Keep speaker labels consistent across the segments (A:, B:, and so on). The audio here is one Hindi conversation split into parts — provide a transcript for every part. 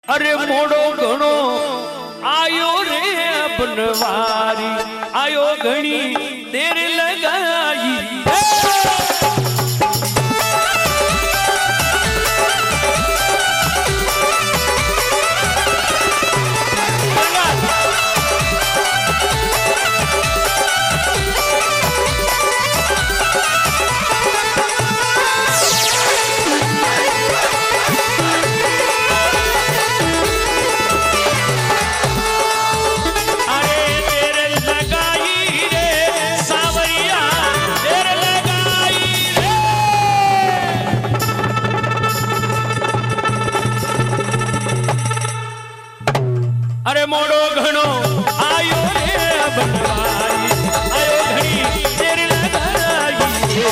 A: अरे मोड़ो घणो आयो रे बनवारी आयो घणी देर लगाई अरे मोड़ो घणो आयो रे बनवारी आयो घणी देर लगाई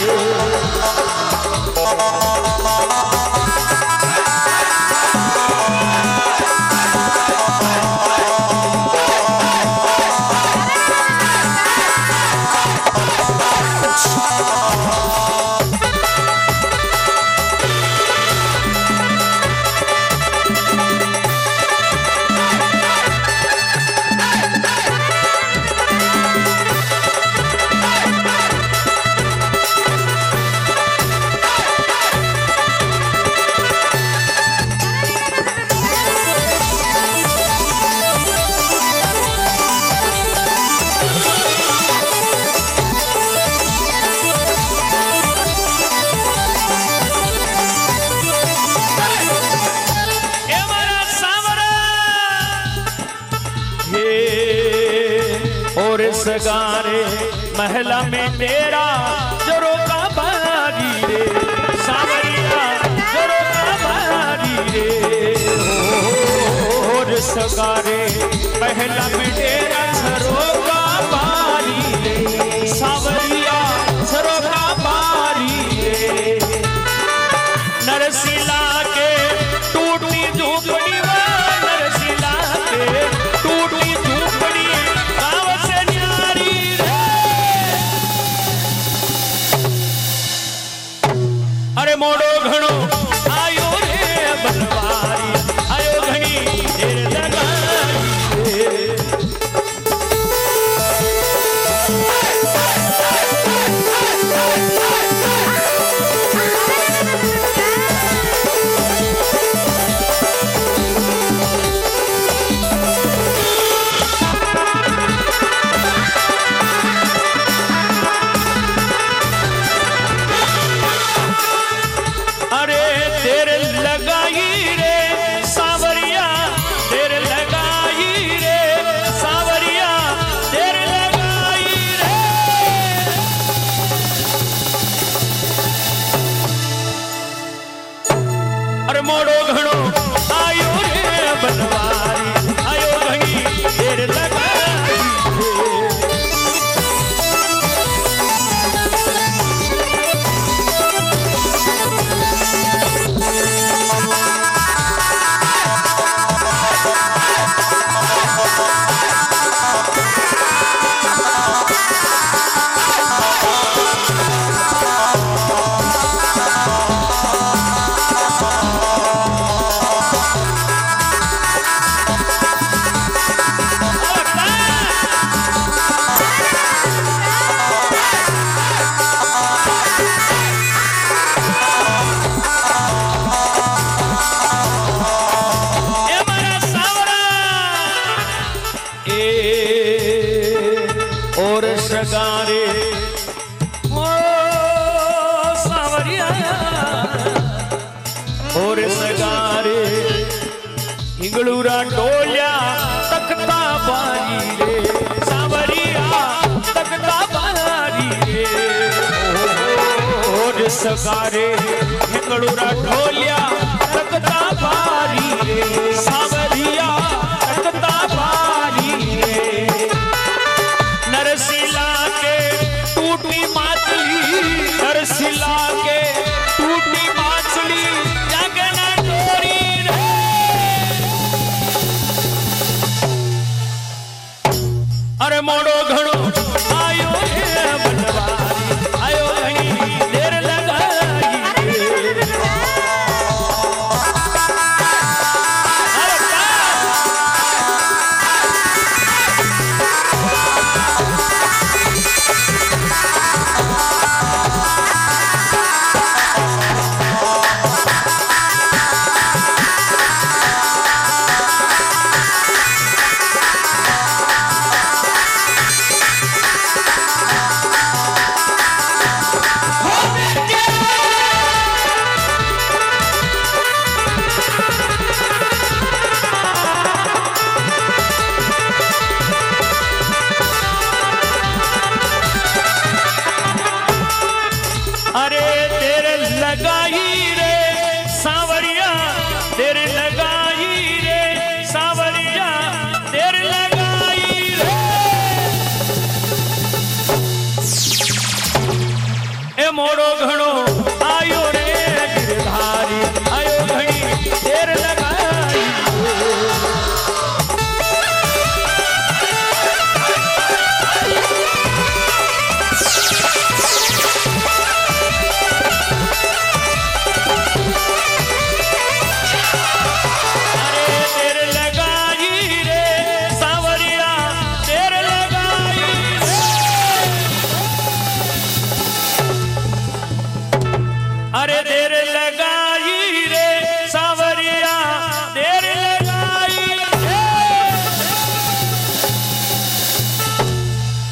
A: और सगारे महला में तेरा जरो का बारी रे सावरिया जरो का बारी रे और सगारे महला में तेरा जरो का बारी रे सावरिया जरो का बारी रे नरसिला के टूटी झोपड़ी नरसिला के टूटी झोपड़ी अरे मोड़ो घणो आयो रे बनवारी आयो घणी देर लगाई अरे देर लगाई रे सावरिया देर लगाई रे सावरिया देर लगाई रे अरे मोड़ो घणो आयो रे बनवारी आयो घणी देर लगाई और सगारे ओ सावरिया और सगारे हिंगलूरा डोलिया तकता बारी रे सावरिया तकता बारी रे और सगारे हिंगलूरा डोलिया तकता बारी रे सावरिया तकता बारी रे नरसिला के टूटी माचली नरसिला के टूटी माचली जागना डोरी रे अरे मोड़ो घणो आयो रे बनवारी आयो घणी देर लगाई रे अरे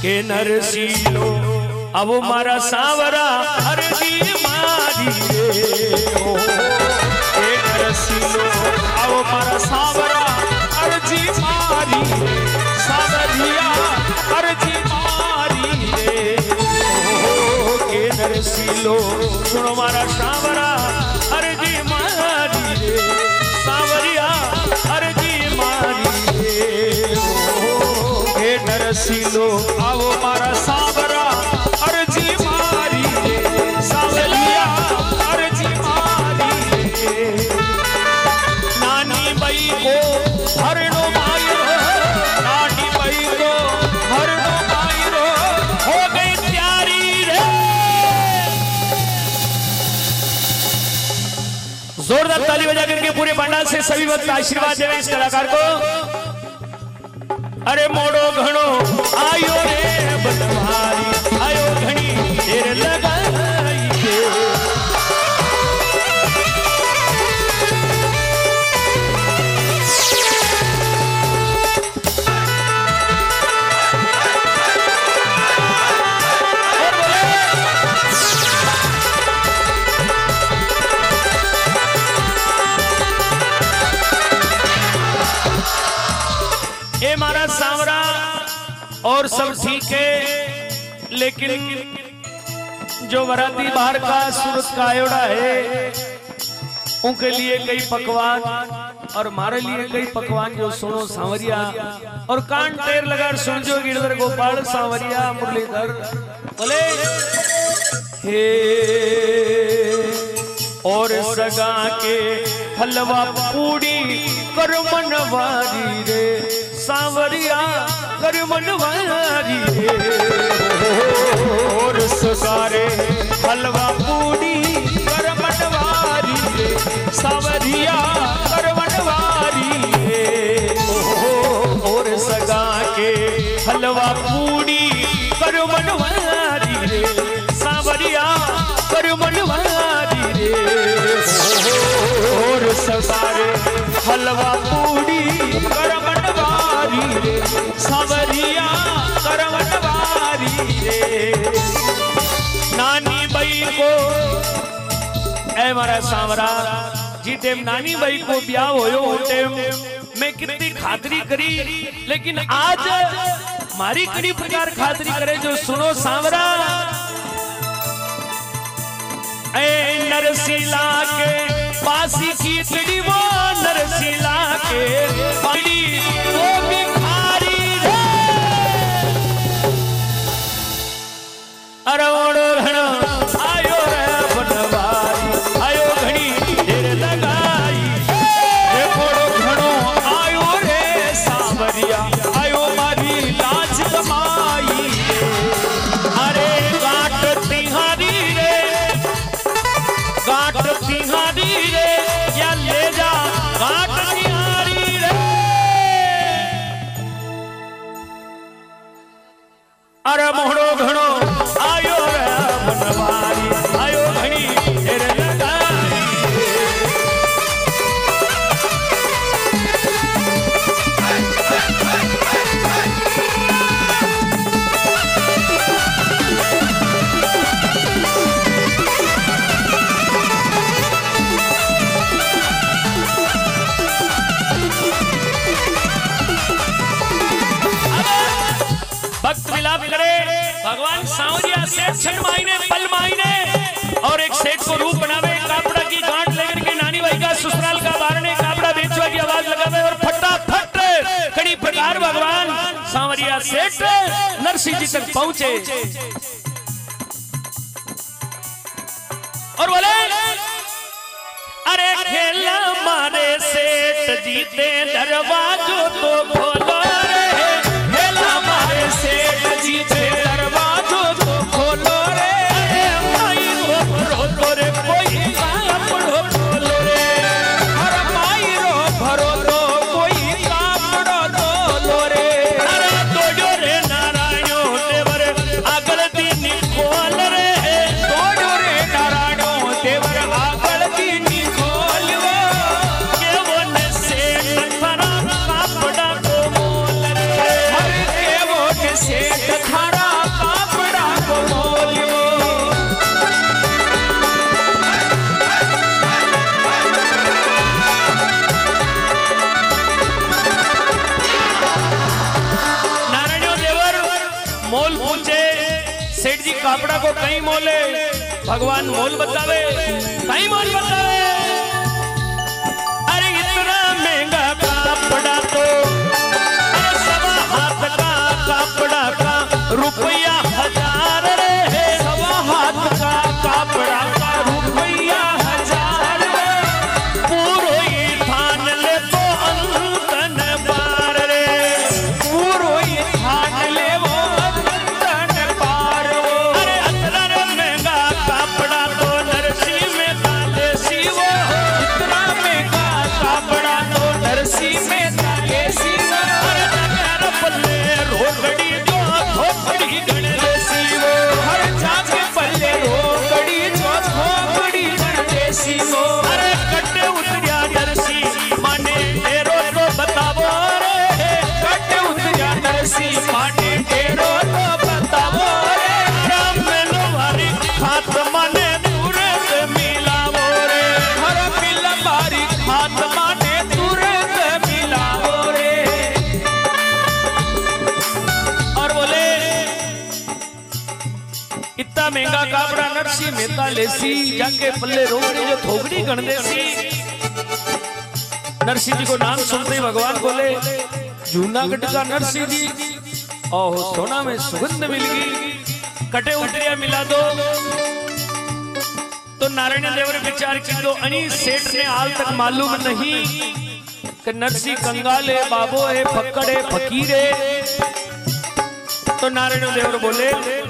A: के नरसीलो अब मारा सावरा अर्जी मारी रे ओ के नरसीलो अब मारा सावरा अर्जी मारी सावरिया अर्जी मारी रे ओ के नरसीलो सुनो मारा सावरा अर्जी मारी रे सावरिया अर्जी मारी रे ओ के नरसीलो अब मारा सावरा अर्जी मारी रे सावरिया अर्जी मारी रे नानी बई को हरणो मायरो नानी बई को हरणो मायरो हो गई तैयारी रे। जोरदार ताली बजा करके पूरे पंडाल से सभी वक्त आशीर्वाद देवे इस कलाकार को। अरे मोड़ो घणो आयो रे बनवारी आयो घणी देर लगाई के ए मारा सांवरा और सब ठीक है, लेकिन जो वराती बाहर का सूरत का आयोड़ा है उनके लिए कई पकवान और हमारे लिए कई पकवान जो सुनो सांवरिया और कान टेर लगा सुन जो गिरधर गोपाल सांवरिया मुरलीधर बोले हे और सगा के हलवा पूड़ी कर मनवारी रे सांवरिया कर मनवारी रे और सगारे हलवा पूड़ी कर मनवारी रे सांवरिया कर मनवारी रे और सगा के हलवा पूड़ी कर मनवारी रे सांवरिया कर मनवारी रे और सगारे हलवा पूड़ी कर मनवारी रे सांवरिया कर मनवारी रे नानी बई को ऐ मारा सांवरा जी टेम नानी बई को ब्याह होयो टेम मैं कितनी खातरी करी, लेकिन आज मारी कड़ी प्रकार खातरी करे जो सुनो सांवरा ऐ नरसिला के पासी की चिड़ी वो नरसिला के पानी वो भिखारी रे अरवण घणो आयो रे बनवारी आयो घणी देर लगाई रे मोड़ो घणो आयो रे सांवरिया आयो मारी लाज कमाई अरे गाट तिहारी रे गाट तिहारी रे या ले जा गाट तिहारी रे अरे मोहड़ो घणो आयो रे बनवारी आयो घणी देर लगाई भक्त विलाप करे भगवान सांवरिया सेठ छन मायने पल मायने और एक सेठ को रूप बनावे कापड़ा की गांठ लेकर के नानी भाई का ससुराल का बारने कापड़ा बेचवा की आवाज लगावे और फटाफट कड़ी प्रकार भगवान सांवरिया सेठ नरसिंह जी तक पहुंचे और बोले अरे खेला मारे सेठ जीते दरवाजो तो खोलो रे खेला मारे सेठ जीते दरवाजो तो खोलो रे माई रो भरो रे कोई कापड़ो खोलो रे अरे माई रो भरो तो कोई कापड़ो खोलो रे अरे तोड़ो रे नारायणो देवर आगल दी खोल रे तोड़ो रे नारायणो देवर आगल दी खोल वो के वो ने सेठ थारा कापड़ा को कापड़ा को कहीं मोले भगवान मोल बतावे कहीं मोल बतावे। अरे इतना महंगा कापड़ा तो सवा हाथ का कापड़ा का रुपया 1000 रे। सवा हाथ का कापड़ा का रुपया 1000 पूरो ही थान ले तो अंतन पार रे। पूरो ही थान ले वो अंतन पार। अरे इतना महंगा कापड़ा तो नरसी में ताले सीवो। इतना महंगा कापड़ा तो नरसी में ताले सीवो। अरे पल्ले रोकड़ी जो थोपड़ी गणदेसी वो। हर जाके पल्ले रोकड़ी जो थोपड़ी गणदेसी वो। अरे कट्टे उतरिया नरसी माने तेरो तो बतावो रे। कट्टे उतरिया नरसी माने तेरो तो बतावो रे। राम में लोहारी हाथ माने तुरंत मिलावो रे। हर मिल मारी हाथ माने तुरंत मिलावो रे। और बोले इतना महंगा कापड़ा नरसी मेहता लेसी जाके पल्ले रोकड़ी जो थोगड़ी गणदेसी। नरसी जी को नाम सुनते ही भगवान बोले जूनागढ़ का नरसी जी ओह सोना में सुगंध मिल गई। कटे उतरिया मिला दो। तो नारायण देव ने विचार की दो अनी सेठ ने हाल तक मालूम नहीं कि नरसी कंगाल है बाबो है फक्कड़ है फकीर है। तो नारायण देव बोले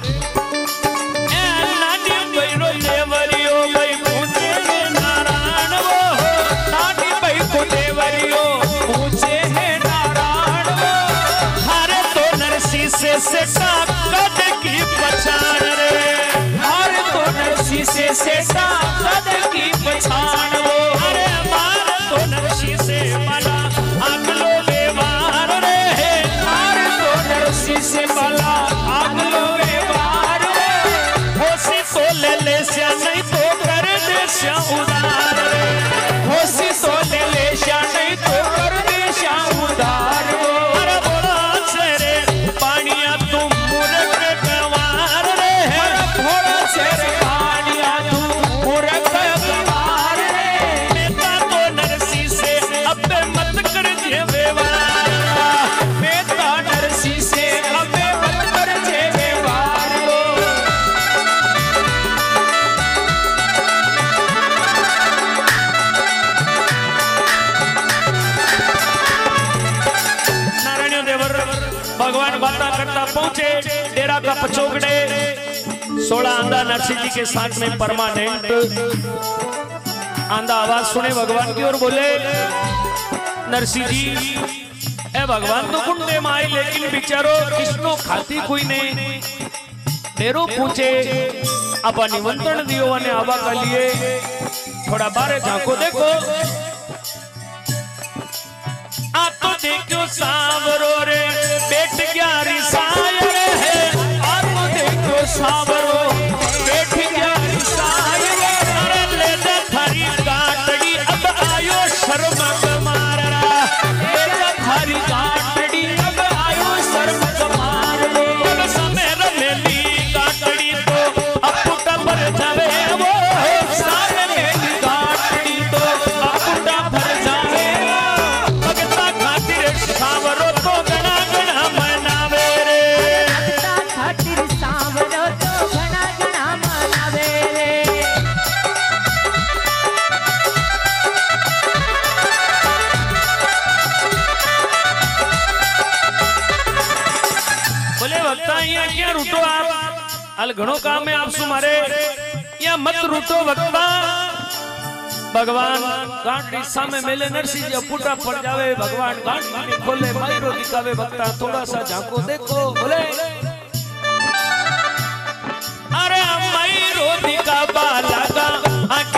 A: देवरियो भाई पूछे है नारायण वो। नानी भाई को देवरियो पूछे है नारायण वो। हारे तो नरसी से सेठा कद की पछाण रे। हारे तो नरसी से सेठा कद की पछाण वो। अरे मार तो नरसी से माला आगलो व्यवहार रे। हारे तो नरसी से माला आगलो व्यवहार रे। होशी तो ले श्या नहीं तो कर दे श्या उधार रे। होशी तो ले श्या नहीं तो कर दे श्या उधार। अरे बोला से रे पानिया तुम मूर्ख गवार रे। बोला से रे पानिया तुम मूर्ख गवार रे। मेता तो नरसी से अब मत कर जे व्यवहार। मेता नरसी से अब मत कर जे व्यवहार। भगवान बाता करता पहुंचे डेरा का पचोगड़े। 16 आंधा नरसिंह जी के साथ में परमानेंट। आंधा आवाज सुने भगवान की और बोले नरसिंह जी ए भगवान तो कुंडे माई लेकिन बिचारो किसनो खाती कोई नहीं। डेरो पूछे अब निमंत्रण दियो ने आवा का लिए थोड़ा बारे झांको देखो। आ तो देखो सांवरो रे बेट ग्यारी सायर है। आ तो देखो सांवरो बेट ग्यारी सायर है। अरे ले दे थारी काटड़ी अब आयो शर्म माररा। ले दे थारी काटड़ी अब आयो शर्म माररो। अब समय रमेली काटड़ी तो अपुटा भर जावे वो। सारे मेली काटड़ी तो अपुटा भर जावे। सांवरो तो गणा गणा मनावे रे। खातिर सांवरो तो गणा गणा मनावे रे। बोले भक्ता यहाँ क्या रूटो आप अल घणो काम है आप सुमारे या मत रूटो भक्ता। भगवान गांडी सामे मेले नरसिंह जी पुटा पड़ जावे। भगवान गांडी खोले मायरो दिखावे भक्ता थोड़ा सा झांको देखो। बोले अरे मायरो दिखावा लगा